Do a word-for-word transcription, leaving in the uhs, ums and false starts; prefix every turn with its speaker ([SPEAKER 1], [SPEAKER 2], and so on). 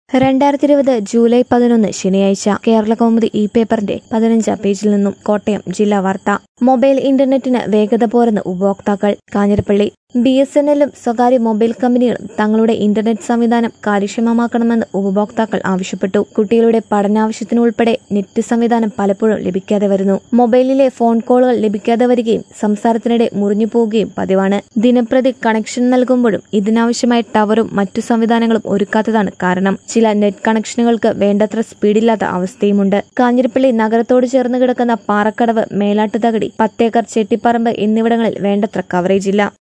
[SPEAKER 1] രണ്ടായിരത്തി ഇരുപത് ജൂലൈ പതിനൊന്ന് ശനിയാഴ്ച കേരളകൗമുദി ഇ പേപ്പറിന്റെ പതിനഞ്ചാം പേജിൽ നിന്നും കോട്ടയം ജില്ലാ വാർത്ത. മൊബൈൽ ഇന്റർനെറ്റിന് വേഗത പോരെന്ന് ഉപഭോക്താക്കൾ. കാഞ്ഞിരപ്പള്ളി. ബി എസ് എൻ എല്ലും സ്വകാര്യ മൊബൈൽ കമ്പനികളും തങ്ങളുടെ ഇന്റർനെറ്റ് സംവിധാനം കാര്യക്ഷമമാക്കണമെന്ന് ഉപഭോക്താക്കൾ ആവശ്യപ്പെട്ടു. കുട്ടികളുടെ പഠനാവശ്യത്തിനുൾപ്പെടെ നെറ്റ് സംവിധാനം പലപ്പോഴും ലഭിക്കാതെ വരുന്നു. മൊബൈലിലെ ഫോൺ കോളുകൾ ലഭിക്കാതെ വരികയും സംസാരത്തിനിടെ മുറിഞ്ഞു പോവുകയും പതിവാണ്. ദിനംപ്രതി കണക്ഷൻ നൽകുമ്പോഴും ഇതിനാവശ്യമായ ടവറും മറ്റു സംവിധാനങ്ങളും ഒരുക്കാത്തതാണ് കാരണം. ചില നെറ്റ് കണക്ഷനുകൾക്ക് വേണ്ടത്ര സ്പീഡില്ലാത്ത അവസ്ഥയുമുണ്ട്. കാഞ്ഞിരപ്പള്ളി നഗരത്തോട് ചേർന്ന് കിടക്കുന്ന പാറക്കടവ്, മേലാട്ടുതകടി, പത്തേക്കർ, ചെട്ടിപ്പറമ്പ് എന്നിവിടങ്ങളിൽ വേണ്ടത്ര കവറേജ് ഇല്ല.